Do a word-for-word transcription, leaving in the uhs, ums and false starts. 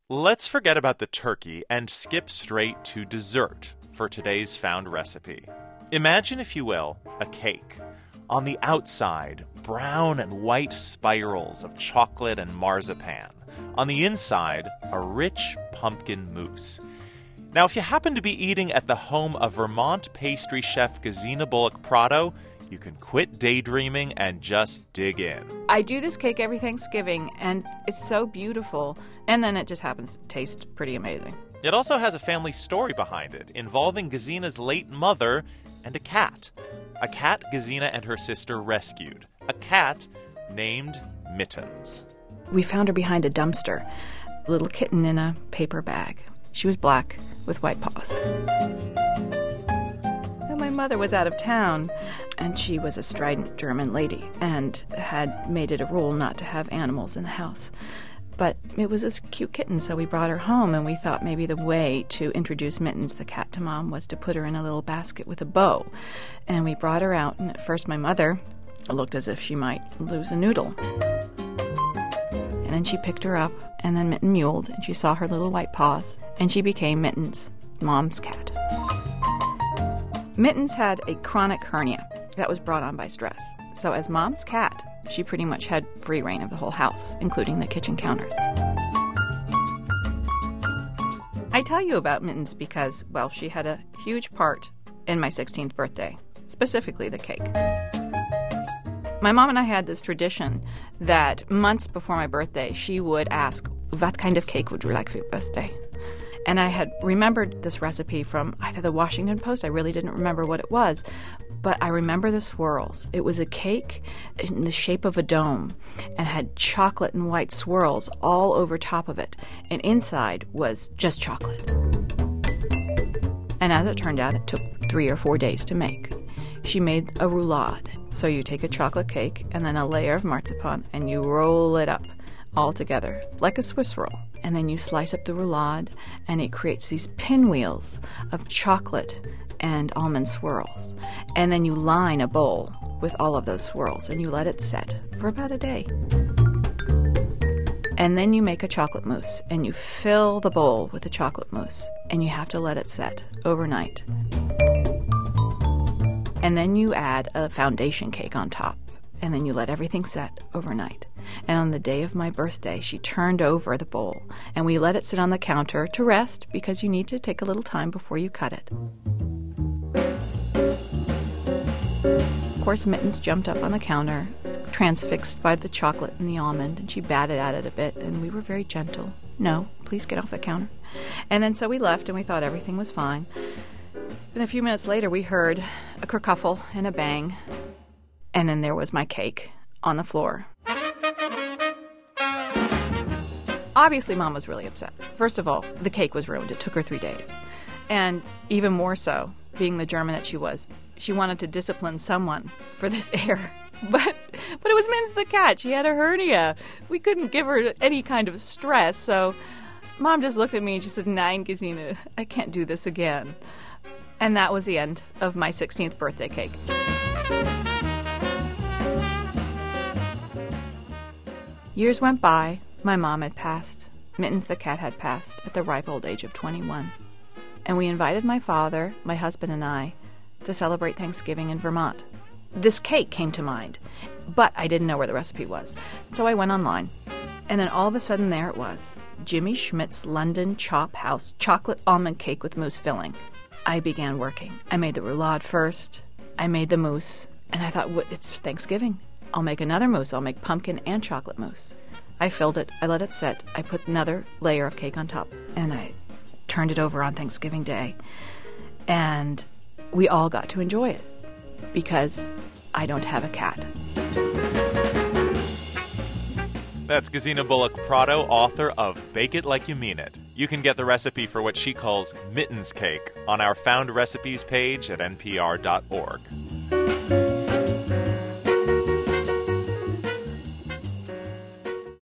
Let's forget about the turkey and skip straight to dessert for today's found recipe. Imagine, if you will, a cake. On the outside, brown and white spirals of chocolate and marzipan. On the inside, a rich pumpkin mousse. Now, if you happen to be eating at the home of Vermont pastry chef Gesine Bullock Prado, you can quit daydreaming and just dig in. I do this cake every Thanksgiving, and it's so beautiful, and then it just happens to taste pretty amazing. It also has a family story behind it, involving Gesine's late mother and a cat. A cat Gesine and her sister rescued. A cat named Mittens. We found her behind a dumpster, a little kitten in a paper bag. She was black with white paws. And my mother was out of town, and she was a strident German lady and had made it a rule not to have animals in the house. But it was this cute kitten, so we brought her home, and we thought maybe the way to introduce Mittens, the cat, to Mom was to put her in a little basket with a bow. And we brought her out, and at first my mother looked as if she might lose a noodle. And then she picked her up, and then Mitten muled, and she saw her little white paws, and she became Mittens, Mom's cat. Mittens had a chronic hernia that was brought on by stress. So as Mom's cat, she pretty much had free reign of the whole house, including the kitchen counters. I tell you about Mittens because, well, she had a huge part in my sixteenth birthday, specifically the cake. My mom and I had this tradition that months before my birthday, she would ask, "What kind of cake would you like for your birthday?" And I had remembered this recipe from either the Washington Post, I really didn't remember what it was, but I remember the swirls. It was a cake in the shape of a dome and had chocolate and white swirls all over top of it, and inside was just chocolate. And as it turned out, it took three or four days to make. She made a roulade. So you take a chocolate cake and then a layer of marzipan and you roll it up all together like a Swiss roll. And then you slice up the roulade and it creates these pinwheels of chocolate and almond swirls. And then you line a bowl with all of those swirls and you let it set for about a day. And then you make a chocolate mousse and you fill the bowl with the chocolate mousse and you have to let it set overnight. And then you add a foundation cake on top. And then you let everything set overnight. And on the day of my birthday, she turned over the bowl. And we let it sit on the counter to rest because you need to take a little time before you cut it. Of course, Mittens jumped up on the counter, transfixed by the chocolate and the almond. And she batted at it a bit. And we were very gentle. "No, please get off the counter." And then so we left and we thought everything was fine. Then a few minutes later, we heard a kerfuffle and a bang. And then there was my cake on the floor. Obviously, Mom was really upset. First of all, the cake was ruined. It took her three days. And even more so, being the German that she was, she wanted to discipline someone for this error. But but it was Mittens the cat. She had a hernia. We couldn't give her any kind of stress. So Mom just looked at me and she said, "Nein, Gesine, I can't do this again." And that was the end of my sixteenth birthday cake. Years went by. My mom had passed. Mittens the cat had passed at the ripe old age of twenty-one. And we invited my father, my husband, and I to celebrate Thanksgiving in Vermont. This cake came to mind, but I didn't know where the recipe was. So I went online. And then all of a sudden there it was. Jimmy Schmidt's London Chop House chocolate almond cake with mousse filling. I began working. I made the roulade first. I made the mousse. And I thought, well, it's Thanksgiving. I'll make another mousse. I'll make pumpkin and chocolate mousse. I filled it. I let it set. I put another layer of cake on top. And I turned it over on Thanksgiving Day. And we all got to enjoy it. Because I don't have a cat. That's Gesine Bullock Prado, author of Bake It Like You Mean It. You can get the recipe for what she calls Mittens cake on our Found Recipes page at N P R dot org.